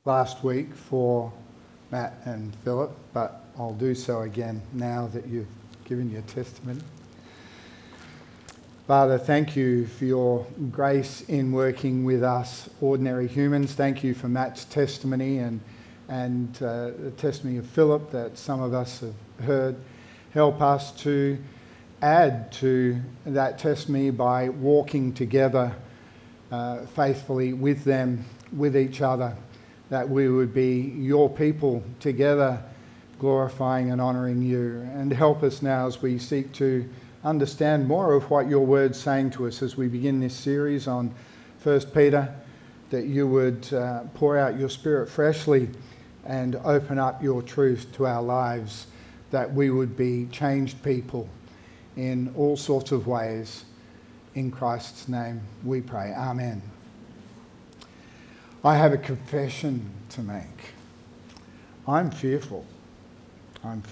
last week for Matt and Philip, but I'll do so again now that you've given your testimony. Father, thank you for your grace in working with us ordinary humans. Thank you for Matt's testimony and the testimony of Philip that some of us have heard. Help us to add to that testimony by walking together faithfully with them, with each other, that we would be your people together, glorifying and honouring you. And help us now as we seek to understand more of what your word's saying to us as we begin this series on 1 Peter, that you would pour out your Spirit freshly and open up your truth to our lives, that we would be changed people in all sorts of ways. In Christ's name we pray. Amen. I have a confession to make. I'm fearful. I'm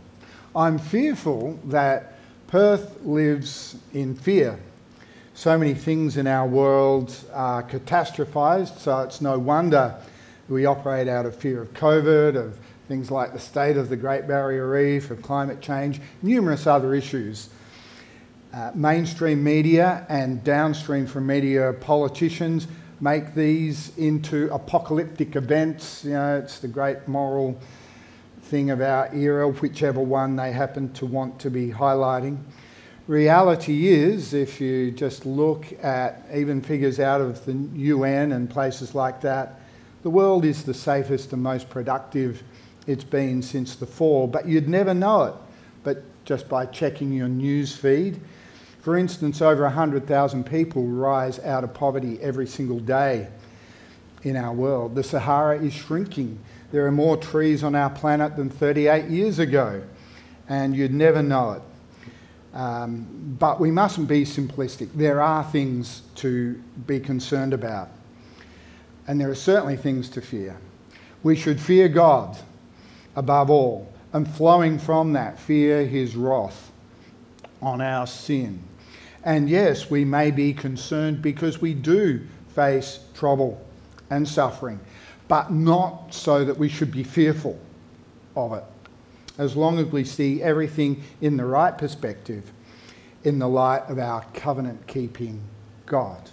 fearful that Perth lives in fear. So many things in our world are catastrophised, so it's no wonder we operate out of fear of COVID, of things like the state of the Great Barrier Reef, of climate change, numerous other issues. Mainstream media and downstream from media politicians make these into apocalyptic events. You know, it's the great moral thing of our era, whichever one they happen to want to be highlighting. Reality is, if you just look at even figures out of the UN and places like that, the world is the safest and most productive it's been since the fall, but you'd never know it, but just by checking your news feed. For instance, over 100,000 people rise out of poverty every single day in our world. The Sahara is shrinking. There are more trees on our planet than 38 years ago, and you'd never know it. But we mustn't be simplistic. There are things to be concerned about, and there are certainly things to fear. We should fear God above all, and flowing from that, fear his wrath on our sin. And yes, we may be concerned because we do face trouble and suffering, but not so that we should be fearful of it. As long as we see everything in the right perspective, in the light of our covenant-keeping God.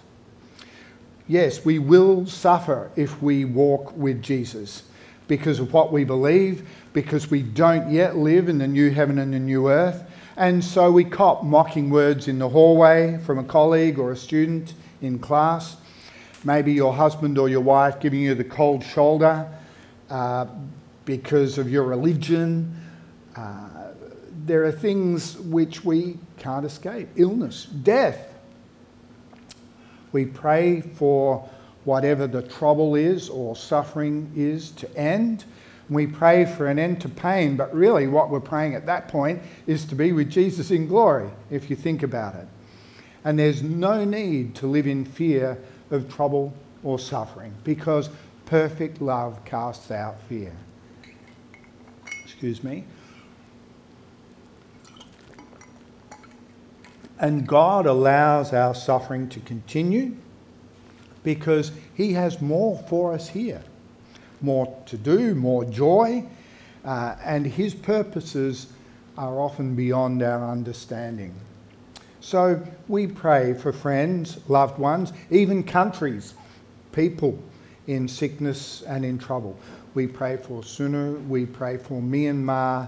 Yes, we will suffer if we walk with Jesus because of what we believe, because we don't yet live in the new heaven and the new earth. And so we cop mocking words in the hallway from a colleague or a student in class. Maybe your husband or your wife giving you the cold shoulder because of your religion. There are things which we can't escape. Illness, death. We pray for whatever the trouble is or suffering is to end. We pray for an end to pain, but really what we're praying at that point is to be with Jesus in glory, if you think about it. And there's no need to live in fear of trouble or suffering, because perfect love casts out fear. Excuse me. And God allows our suffering to continue because he has more for us here. More to do, more joy, and his purposes are often beyond our understanding. So we pray for friends, loved ones, even countries, people in sickness and in trouble. We pray for Sunu, we pray for Myanmar,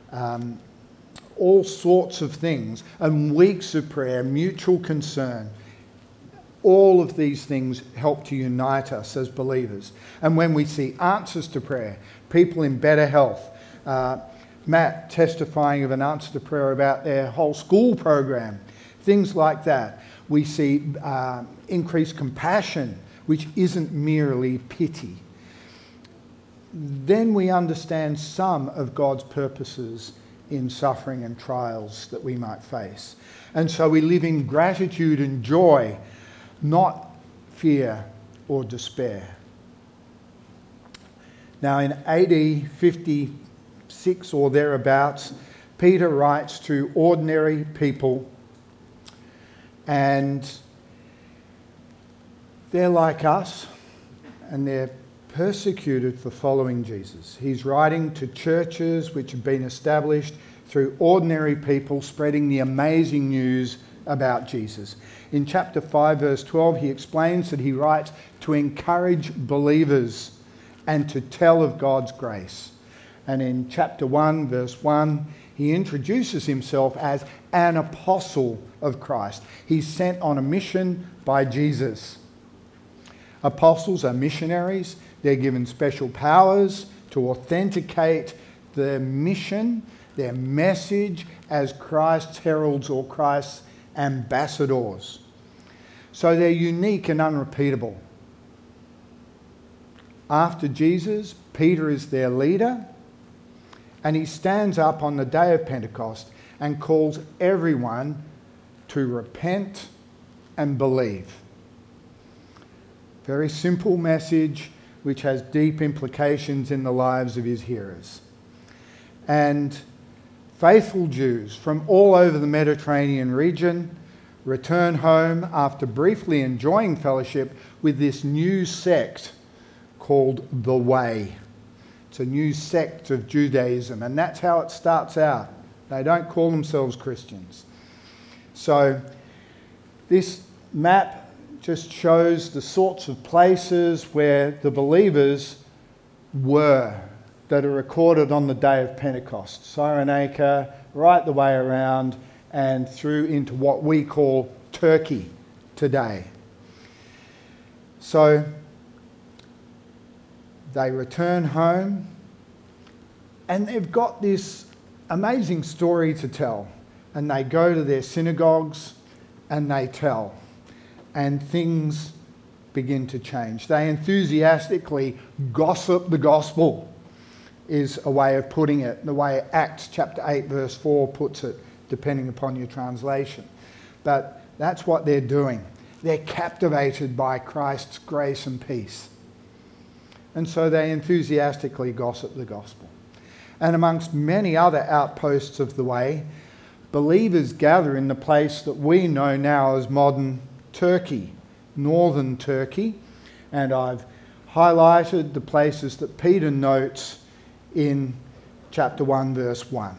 all sorts of things, and weeks of prayer, mutual concern. All of these things help to unite us as believers. And when we see answers to prayer, people in better health, Matt testifying of an answer to prayer about their whole school program, things like that, we see increased compassion, which isn't merely pity. Then we understand some of God's purposes in suffering and trials that we might face. And so we live in gratitude and joy, not fear or despair. Now in AD 56 or thereabouts, Peter writes to ordinary people, and they're like us, and they're persecuted for following Jesus. He's writing to churches which have been established through ordinary people spreading the amazing news about Jesus. In chapter 5, verse 12, he explains that he writes to encourage believers and to tell of God's grace. And in chapter 1, verse 1, he introduces himself as an apostle of Christ. He's sent on a mission by Jesus. Apostles are missionaries. They're given special powers to authenticate their mission, their message as Christ's heralds or Christ's ambassadors. So they're unique and unrepeatable. After Jesus, Peter is their leader, and he stands up on the day of Pentecost and calls everyone to repent and believe. Very simple message which has deep implications in the lives of his hearers. And faithful Jews from all over the Mediterranean region return home after briefly enjoying fellowship with this new sect called the Way. It's a new sect of Judaism, and that's how it starts out. They don't call themselves Christians. So this map just shows the sorts of places where the believers were that are recorded on the day of Pentecost. Cyrenaica, right the way around and through into what we call Turkey today. So they return home and they've got this amazing story to tell. And they go to their synagogues and they tell. And things begin to change. They enthusiastically gossip the gospel, is a way of putting it, the way Acts chapter 8 verse 4 puts it, depending upon your translation. But that's what they're doing. They're captivated by Christ's grace and peace. And so they enthusiastically gossip the gospel. And amongst many other outposts of the Way, believers gather in the place that we know now as modern Turkey, northern Turkey. And I've highlighted the places that Peter notes in chapter 1, verse 1.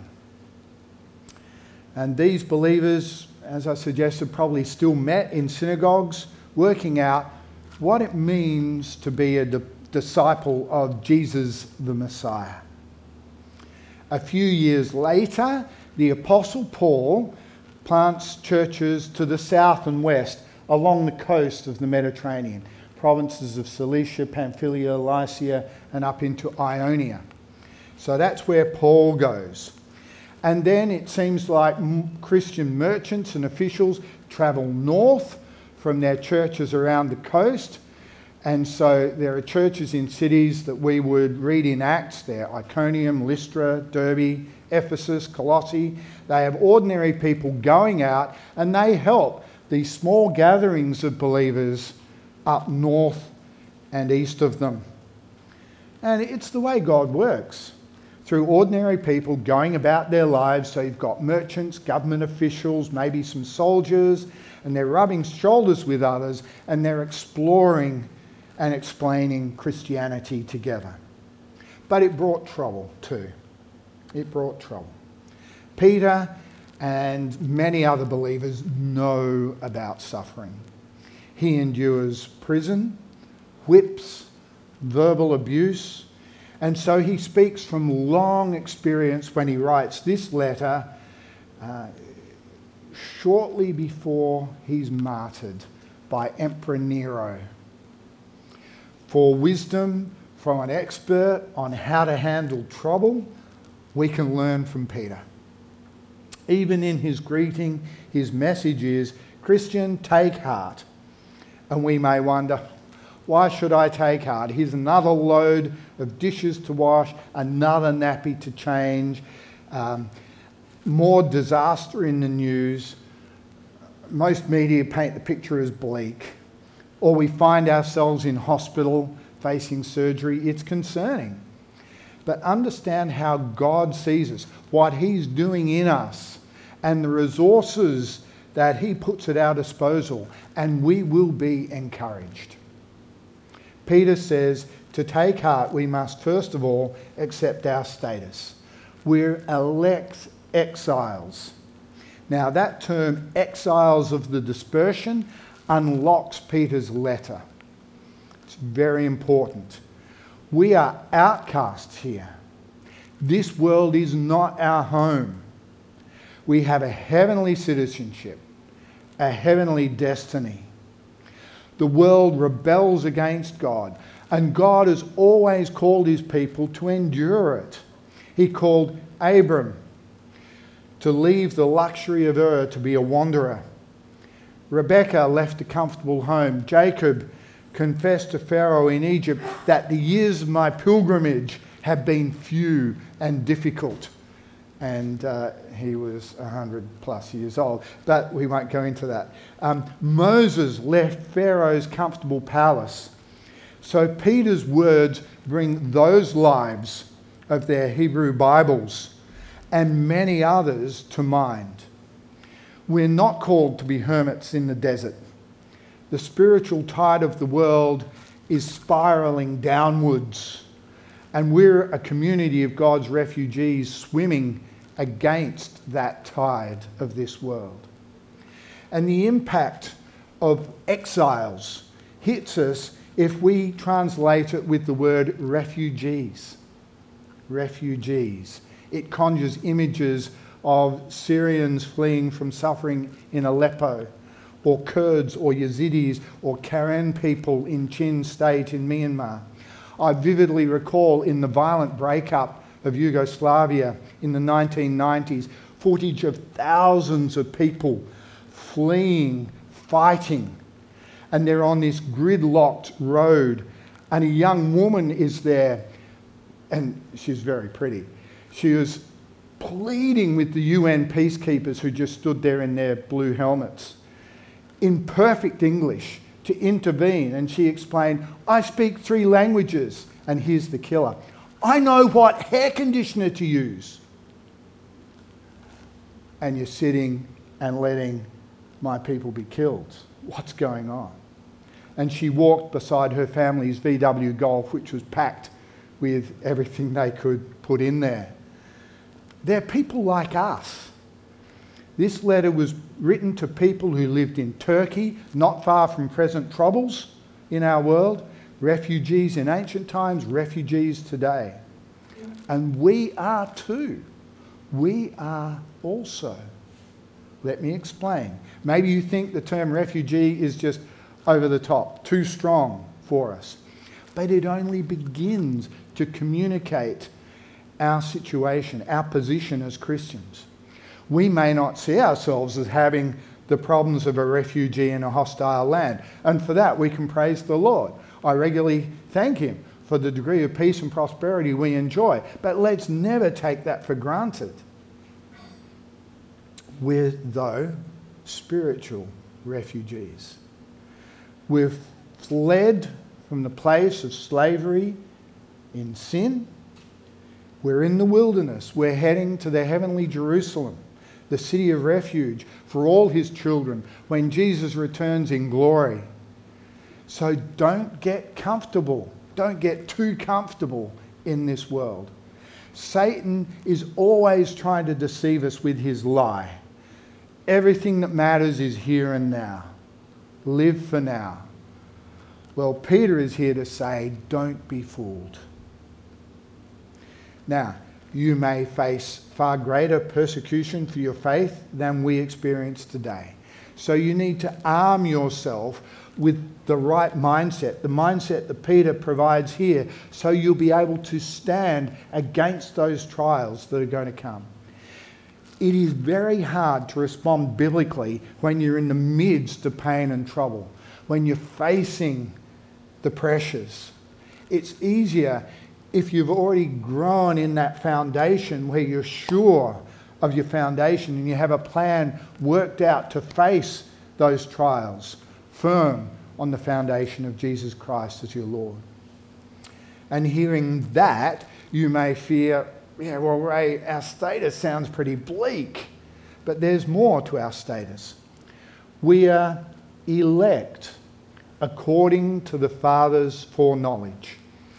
And these believers, as I suggested, probably still met in synagogues, working out what it means to be a disciple of Jesus the Messiah. A few years later, the Apostle Paul plants churches to the south and west along the coast of the Mediterranean, provinces of Cilicia, Pamphylia, Lycia, and up into Ionia. So that's where Paul goes. And then it seems like Christian merchants and officials travel north from their churches around the coast. And so there are churches in cities that we would read in Acts. They're Iconium, Lystra, Derbe, Ephesus, Colossae. They have ordinary people going out and they help these small gatherings of believers up north and east of them. And it's the way God works, through ordinary people going about their lives. So you've got merchants, government officials, maybe some soldiers, and they're rubbing shoulders with others and they're exploring and explaining Christianity together. But it brought trouble too. It brought trouble. Peter and many other believers know about suffering. He endures prison, whips, verbal abuse, and so he speaks from long experience when he writes this letter shortly before he's martyred by Emperor Nero. For wisdom from an expert on how to handle trouble, we can learn from Peter. Even in his greeting, his message is, Christian, take heart. And we may wonder, why should I take heart? Here's another load of dishes to wash, another nappy to change, more disaster in the news. Most media paint the picture as bleak. Or we find ourselves in hospital facing surgery. It's concerning. But understand how God sees us, what he's doing in us, and the resources that he puts at our disposal, and we will be encouraged. Peter says, To take heart, we must first of all accept our status. We're elect exiles. Now, that term, exiles of the dispersion, unlocks Peter's letter. It's very important. We are outcasts here. This world is not our home. We have a heavenly citizenship, a heavenly destiny. The world rebels against God, and God has always called his people to endure it. He called Abram to leave the luxury of Ur to be a wanderer. Rebekah left a comfortable home. Jacob confessed to Pharaoh in Egypt that the years of my pilgrimage have been few and difficult. And he was 100 plus years old, but we won't go into that. Moses left Pharaoh's comfortable palace. So Peter's words bring those lives of their Hebrew Bibles and many others to mind. We're not called to be hermits in the desert. The spiritual tide of the world is spiraling downwards, and we're a community of God's refugees swimming against that tide of this world. And the impact of exiles hits us if we translate it with the word refugees. Refugees. It conjures images of Syrians fleeing from suffering in Aleppo, or Kurds or Yazidis or Karen people in Chin State in Myanmar. I vividly recall in the violent breakup of Yugoslavia in the 1990s, footage of thousands of people fleeing, fighting, and they're on this gridlocked road, and a young woman is there, and she's very pretty. She was pleading with the UN peacekeepers who just stood there in their blue helmets in perfect English to intervene, and she explained, I speak 3 languages, and here's the killer. I know what hair conditioner to use. And you're sitting and letting my people be killed. What's going on? And she walked beside her family's VW Golf, which was packed with everything they could put in there. They're people like us. This letter was written to people who lived in Turkey, not far from present troubles in our world, refugees in ancient times, refugees today. And we are too. We are also. Let me explain. Maybe you think the term refugee is just over the top, too strong for us. But it only begins to communicate our situation, our position as Christians. We may not see ourselves as having the problems of a refugee in a hostile land. And for that, we can praise the Lord. I regularly thank him for the degree of peace and prosperity we enjoy. But let's never take that for granted. We're, though, spiritual refugees. We've fled from the place of slavery in sin. We're in the wilderness. We're heading to the heavenly Jerusalem, the city of refuge for all his children when Jesus returns in glory. So don't get comfortable. Don't get too comfortable in this world. Satan is always trying to deceive us with his lie. Everything that matters is here and now. Live for now. Well, Peter is here to say, don't be fooled. Now, you may face far greater persecution for your faith than we experience today. So you need to arm yourself with the right mindset, the mindset that Peter provides here, so you'll be able to stand against those trials that are going to come. It is very hard to respond biblically when you're in the midst of pain and trouble, when you're facing the pressures. It's easier if you've already grown in that foundation where you're sure of your foundation and you have a plan worked out to face those trials, firm on the foundation of Jesus Christ as your Lord. And hearing that, you may fear, yeah, well, Ray, our status sounds pretty bleak, but there's more to our status. We are elect according to the Father's foreknowledge.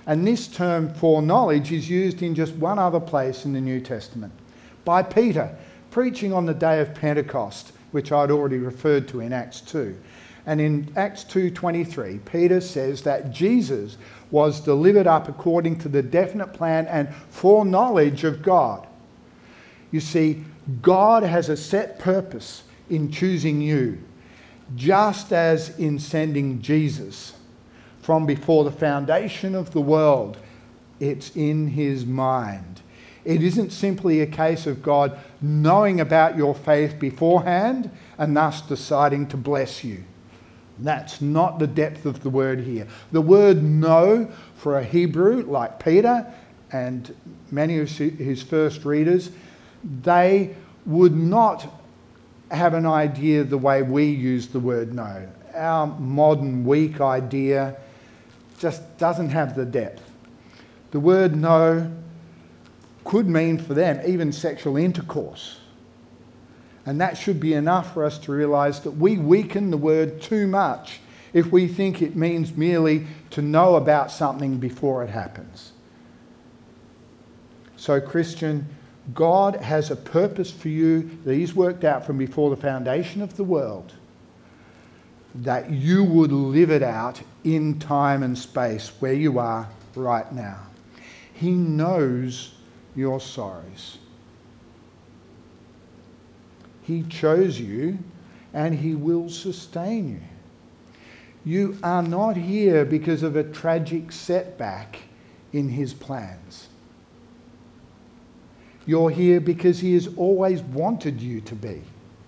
And this term foreknowledge is used in just one other place in the New Testament, by Peter, preaching on the day of Pentecost, which I'd already referred to in Acts 2. And in Acts 2:23, Peter says that Jesus was delivered up according to the definite plan and foreknowledge of God. You see, God has a set purpose in choosing you, just as in sending Jesus from before the foundation of the world. It's in his mind. It isn't simply a case of God knowing about your faith beforehand and thus deciding to bless you. That's not the depth of the word here. The word know for a Hebrew like Peter and many of his first readers, they would not have an idea the way we use the word know. Our modern weak idea just doesn't have the depth. The word know could mean for them even sexual intercourse. And that should be enough for us to realise that we weaken the word too much if we think it means merely to know about something before it happens. So, Christian, God has a purpose for you that he's worked out from before the foundation of the world, that you would live it out in time and space where you are right now. He knows your sorrows. He chose you and he will sustain you. You are not here because of a tragic setback in his plans. You're here because he has always wanted you to be.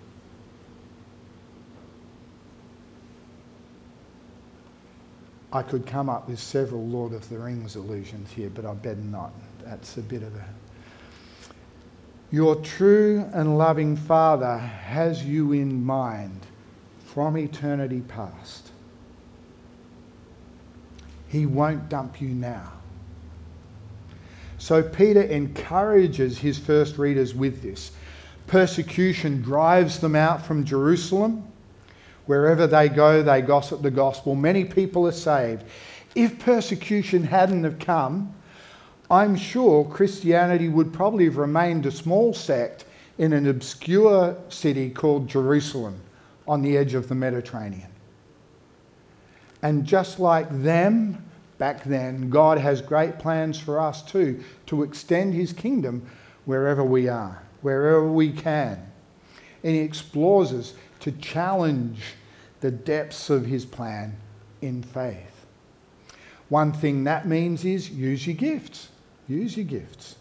I could come up with several Lord of the Rings allusions here, but I better not. That's a bit of a... Your true and loving Father has you in mind from eternity past. He won't dump you now. So Peter encourages his first readers with this. Persecution drives them out from Jerusalem. Wherever they go, they gossip the gospel. Many people are saved. If persecution hadn't have come, I'm sure Christianity would probably have remained a small sect in an obscure city called Jerusalem on the edge of the Mediterranean. And just like them back then, God has great plans for us too, to extend his kingdom wherever we are, wherever we can. And he explores us to challenge the depths of his plan in faith. One thing that means is use your gifts. Use your gifts.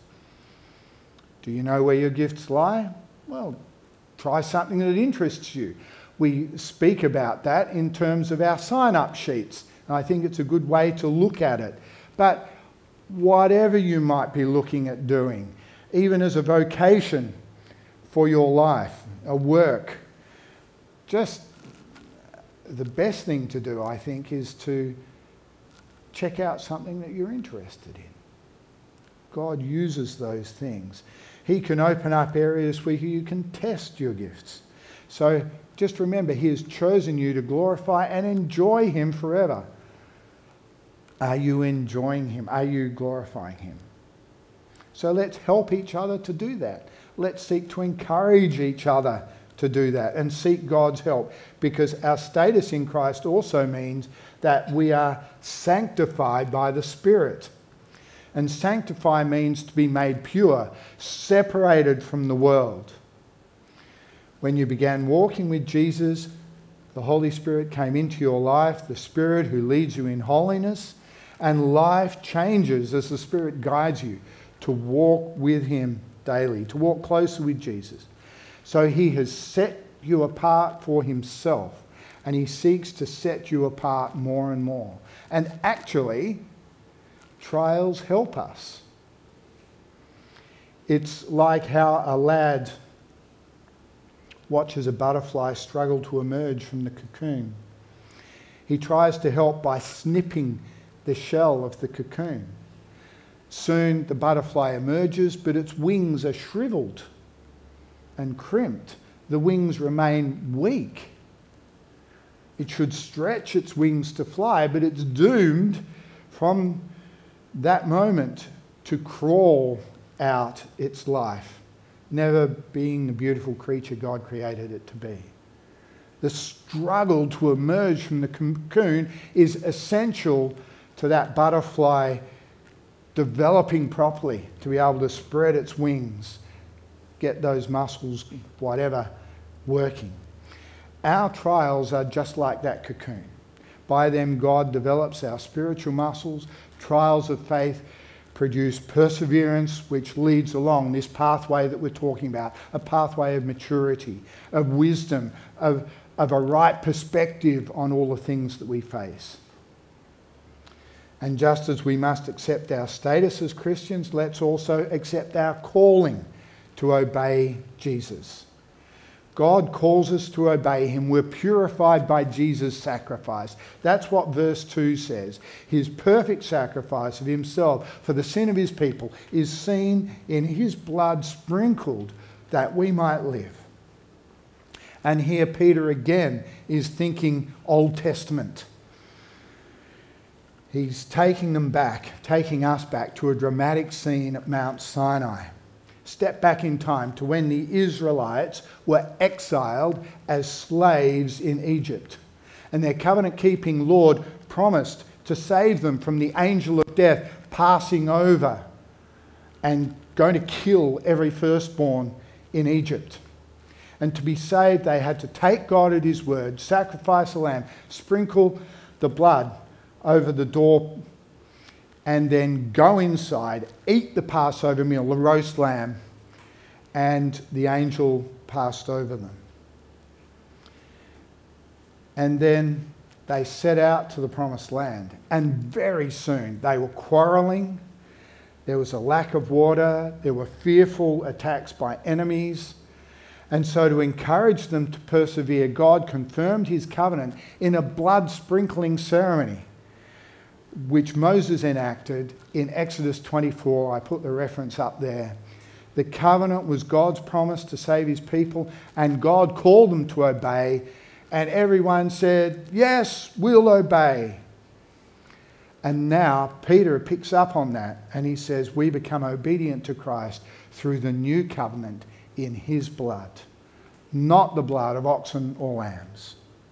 Do you know where your gifts lie? Well, try something that interests you. We speak about that in terms of our sign-up sheets. And I think it's a good way to look at it. But whatever you might be looking at doing, even as a vocation for your life, a work, just the best thing to do, I think, is to check out something that you're interested in. God uses those things. He can open up areas where you can test your gifts. So just remember, he has chosen you to glorify and enjoy him forever. Are you enjoying him? Are you glorifying him? So let's help each other to do that. Let's seek to encourage each other to do that and seek God's help, because our status in Christ also means that we are sanctified by the Spirit. And sanctify means to be made pure, separated from the world. When you began walking with Jesus, the Holy Spirit came into your life, the Spirit who leads you in holiness, and life changes as the Spirit guides you to walk with him daily, to walk closer with Jesus. So he has set you apart for himself, and he seeks to set you apart more and more. And actually, trials help us. It's like how a lad watches a butterfly struggle to emerge from the cocoon. He tries to help by snipping the shell of the cocoon. Soon the butterfly emerges, but its wings are shriveled and crimped. The wings remain weak. It should stretch its wings to fly, but it's doomed from that moment to crawl out its life, never being the beautiful creature God created it to be. The struggle to emerge from the cocoon is essential to that butterfly developing properly, to be able to spread its wings, get those muscles, whatever, working. Our trials are just like that cocoon. By them, God develops our spiritual muscles. Trials of faith produce perseverance, which leads along this pathway that we're talking about, a pathway of maturity, of wisdom, of a right perspective on all the things that we face. And just as we must accept our status as Christians, let's also accept our calling to obey Jesus. God calls us to obey him. We're purified by Jesus' sacrifice. That's what verse 2 says. His perfect sacrifice of himself for the sin of his people is seen in his blood sprinkled that we might live. And here Peter again is thinking Old Testament. He's taking us back to a dramatic scene at Mount Sinai. Step back in time to when the Israelites were exiled as slaves in Egypt. And their covenant-keeping Lord promised to save them from the angel of death passing over and going to kill every firstborn in Egypt. And to be saved, they had to take God at his word, sacrifice a lamb, sprinkle the blood over the door, and then go inside, eat the Passover meal, the roast lamb, and the angel passed over them. And then they set out to the promised land, and very soon they were quarrelling. There was a lack of water. There were fearful attacks by enemies. And so to encourage them to persevere, God confirmed his covenant in a blood sprinkling ceremony, which Moses enacted in Exodus 24. I put the reference up there. The covenant was God's promise to save his people, and God called them to obey, and everyone said, yes, we'll obey. And now Peter picks up on that, and he says, we become obedient to Christ through the new covenant in his blood, not the blood of oxen or lambs.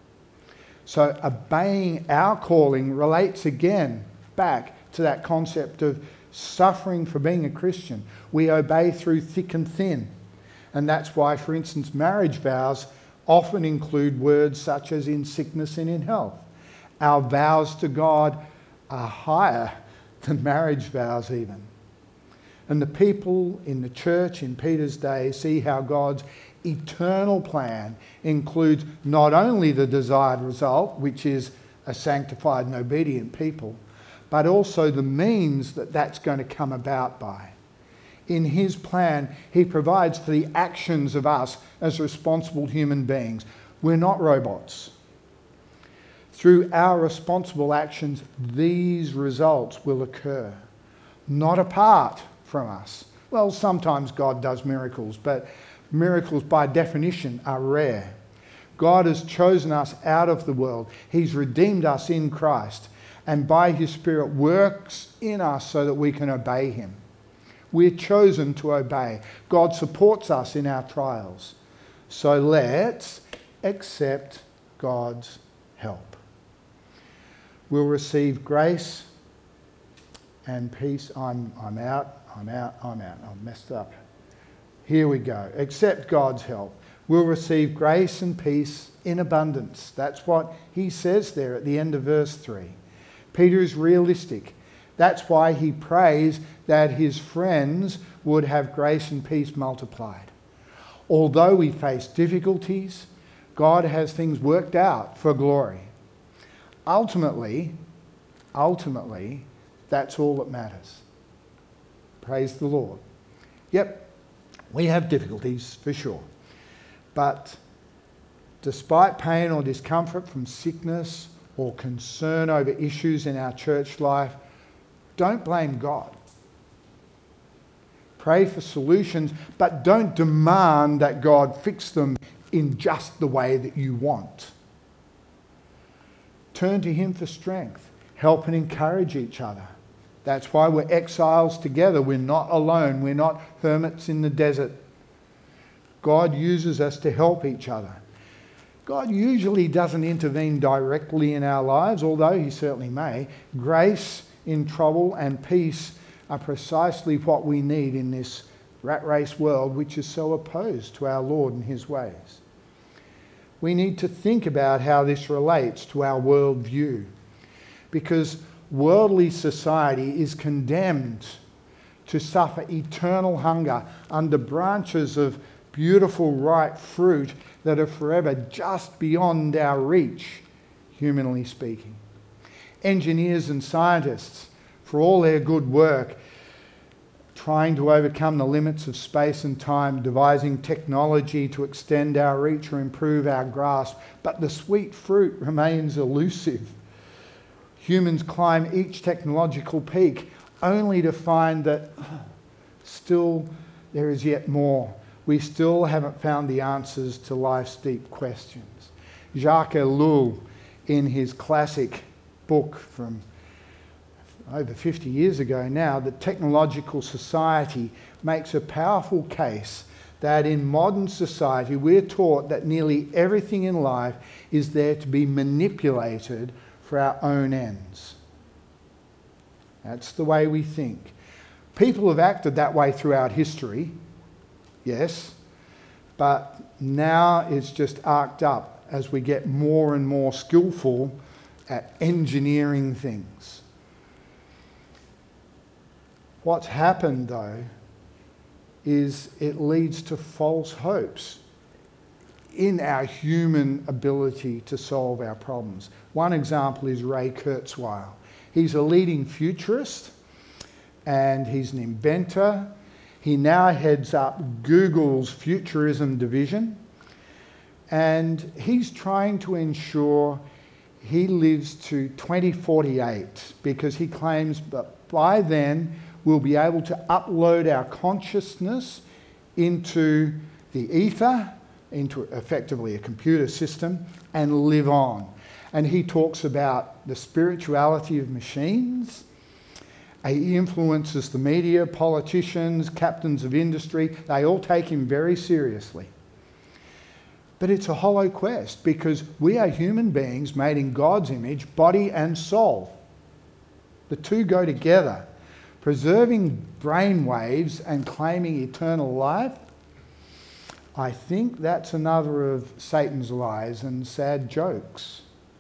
So obeying our calling relates again back to that concept of suffering for being a Christian. We obey through thick and thin. And that's why, for instance, marriage vows often include words such as in sickness and in health. Our vows to God are higher than marriage vows even. And the people in the church in Peter's day see how God's eternal plan includes not only the desired result, which is a sanctified and obedient people, but also the means that that's going to come about by. In his plan, he provides for the actions of us as responsible human beings. We're not robots. Through our responsible actions, these results will occur, not apart from us. Well, sometimes God does miracles, but miracles by definition are rare. God has chosen us out of the world. He's redeemed us in Christ, and by his Spirit works in us so that we can obey him. We're chosen to obey. God supports us in our trials. So let's accept God's help. We'll receive grace and peace. I'm out. I've messed up. Here we go. Accept God's help. We'll receive grace and peace in abundance. That's what he says there at the end of verse 3. Peter is realistic. That's why he prays that his friends would have grace and peace multiplied. Although we face difficulties, God has things worked out for glory. Ultimately, that's all that matters. Praise the Lord. Yep, we have difficulties for sure. But despite pain or discomfort from sickness or concern over issues in our church life, don't blame God. Pray for solutions, but don't demand that God fix them in just the way that you want. Turn to him for strength. Help and encourage each other. That's why we're exiles together. We're not alone. We're not hermits in the desert. God uses us to help each other. God usually doesn't intervene directly in our lives, although he certainly may. Grace in trouble and peace are precisely what we need in this rat race world, which is so opposed to our Lord and his ways. We need to think about how this relates to our worldview, because worldly society is condemned to suffer eternal hunger under branches of beautiful, ripe fruit that are forever just beyond our reach, humanly speaking. Engineers and scientists, for all their good work, trying to overcome the limits of space and time, devising technology to extend our reach or improve our grasp, but the sweet fruit remains elusive. Humans climb each technological peak only to find that still there is yet more. We still haven't found the answers to life's deep questions. Jacques Ellul, in his classic book from over 50 years ago now, The Technological Society, makes a powerful case that in modern society we're taught that nearly everything in life is there to be manipulated for our own ends. That's the way we think. People have acted that way throughout history, yes, but now it's just arced up as we get more and more skillful at engineering things. What's happened, though, is it leads to false hopes in our human ability to solve our problems. One example is Ray Kurzweil. He's a leading futurist and he's an inventor. He now heads up Google's futurism division, and he's trying to ensure he lives to 2048 because he claims that by then we'll be able to upload our consciousness into the ether, into effectively a computer system, and live on. And he talks about the spirituality of machines. He influences the media, politicians, captains of industry. They all take him very seriously. But it's a hollow quest because we are human beings made in God's image, body and soul. The two go together. Preserving brain waves and claiming eternal life, I think that's another of Satan's lies and sad jokes.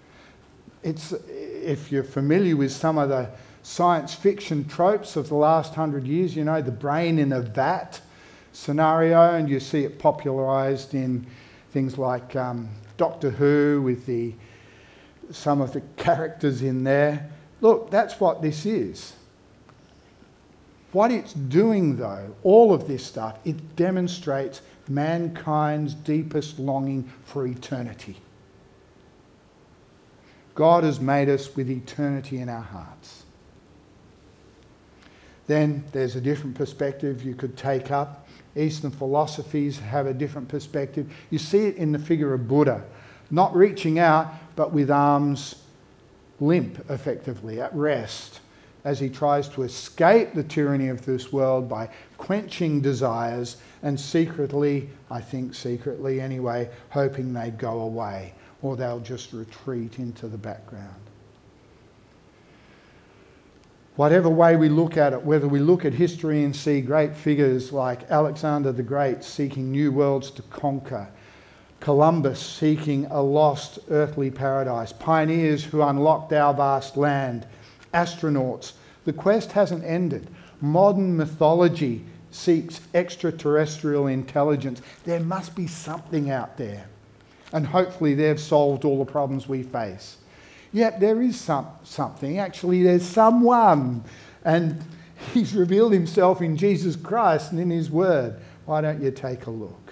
If you're familiar with some of the science fiction tropes of the last 100 years, you know, the brain in a vat scenario, and you see it popularised in things like Doctor Who with some of the characters in there. Look, that's what this is. What it's doing, though, all of this stuff, it demonstrates mankind's deepest longing for eternity. God has made us with eternity in our hearts. Then there's a different perspective you could take up. Eastern philosophies have a different perspective. You see it in the figure of Buddha, not reaching out, but with arms limp, effectively, at rest, as he tries to escape the tyranny of this world by quenching desires and secretly, I think secretly anyway, hoping they go away or they'll just retreat into the background. Whatever way we look at it, whether we look at history and see great figures like Alexander the Great seeking new worlds to conquer, Columbus seeking a lost earthly paradise, pioneers who unlocked our vast land, astronauts, the quest hasn't ended. Modern mythology seeks extraterrestrial intelligence. There must be something out there. And hopefully they've solved all the problems we face. Yet there is something. Actually, there's someone. And he's revealed himself in Jesus Christ and in his word. Why don't you take a look?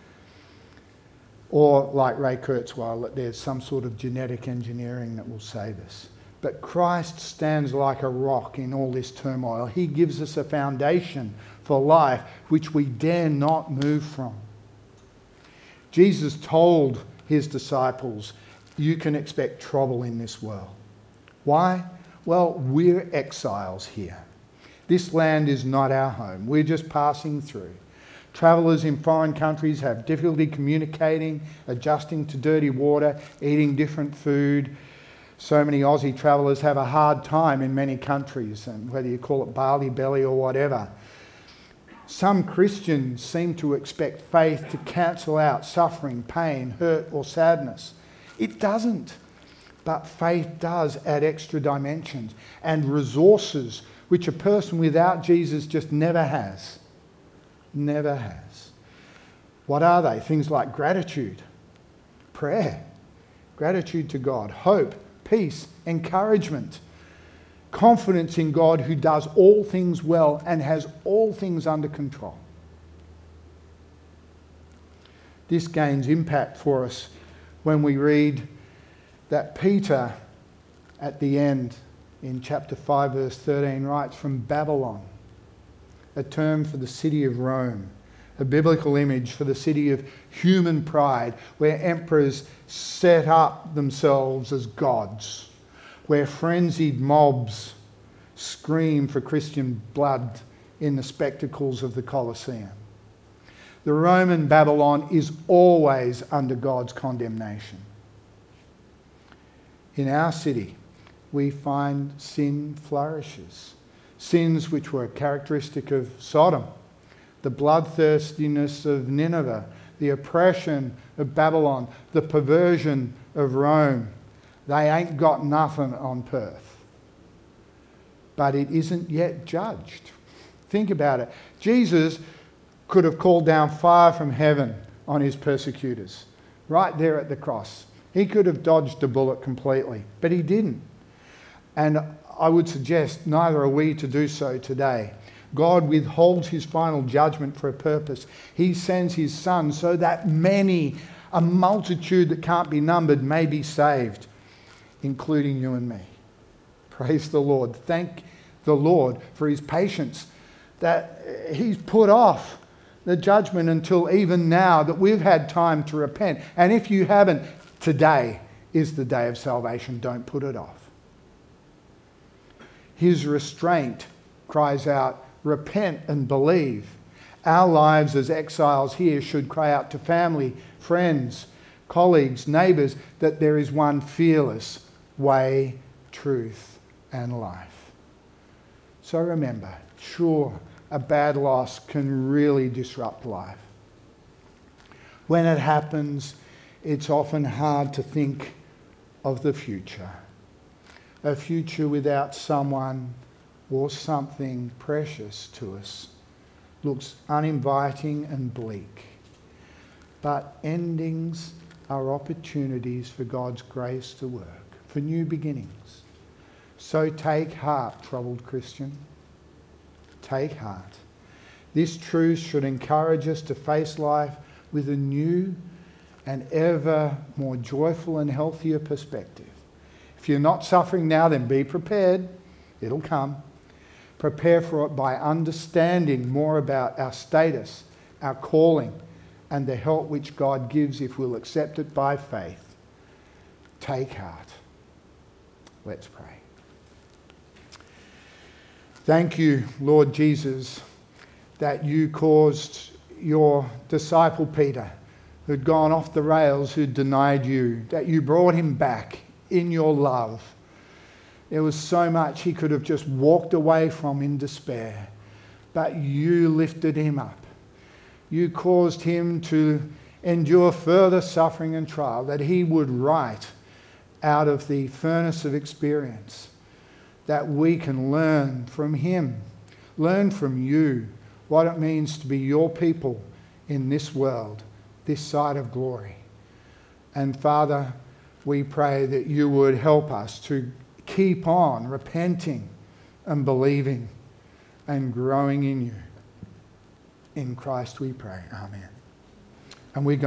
Or like Ray Kurzweil, that there's some sort of genetic engineering that will save us. But Christ stands like a rock in all this turmoil. He gives us a foundation for life which we dare not move from. Jesus told his disciples, you can expect trouble in this world. Why? Well, we're exiles here. This land is not our home. We're just passing through. Travellers in foreign countries have difficulty communicating, adjusting to dirty water, eating different food. So many Aussie travellers have a hard time in many countries, and whether you call it barley belly or whatever. Some Christians seem to expect faith to cancel out suffering, pain, hurt or sadness. It doesn't. But faith does add extra dimensions and resources which a person without Jesus just never has. Never has. What are they? Things like gratitude, prayer, gratitude to God, hope, peace, encouragement, confidence in God who does all things well and has all things under control. This gains impact for us when we read that Peter, at the end, in chapter 5, verse 13, writes from Babylon, a term for the city of Rome, a biblical image for the city of human pride, where emperors set up themselves as gods, where frenzied mobs scream for Christian blood in the spectacles of the Colosseum. The Roman Babylon is always under God's condemnation. In our city, we find sin flourishes. Sins which were characteristic of Sodom, the bloodthirstiness of Nineveh, the oppression of Babylon, the perversion of Rome. They ain't got nothing on Perth. But it isn't yet judged. Think about it. Jesus could have called down fire from heaven on his persecutors, right there at the cross. He could have dodged a bullet completely, but he didn't. And I would suggest neither are we to do so today. God withholds his final judgment for a purpose. He sends his Son so that many, a multitude that can't be numbered, may be saved, including you and me. Praise the Lord. Thank the Lord for his patience, that he's put off the judgment until even now that we've had time to repent. And if you haven't, today is the day of salvation. Don't put it off. His restraint cries out, repent and believe. Our lives as exiles here should cry out to family, friends, colleagues, neighbours, that there is one fearless way, truth and life. So remember, sure, a bad loss can really disrupt life. When it happens, it's often hard to think of the future. A future without someone or something precious to us looks uninviting and bleak. But endings are opportunities for God's grace to work, for new beginnings. So take heart, troubled Christian. Take heart. This truth should encourage us to face life with a new and ever more joyful and healthier perspective. If you're not suffering now, then be prepared. It'll come. Prepare for it by understanding more about our status, our calling, and the help which God gives if we'll accept it by faith. Take heart. Let's pray. Thank you, Lord Jesus, that you caused your disciple Peter, who'd gone off the rails, who'd denied you, that you brought him back in your love. There was so much he could have just walked away from in despair, but you lifted him up. You caused him to endure further suffering and trial, that he would write out of the furnace of experience, that we can learn from him, learn from you what it means to be your people in this world, this side of glory. And Father, we pray that you would help us to keep on repenting and believing and growing in you. In Christ we pray. Amen. And we go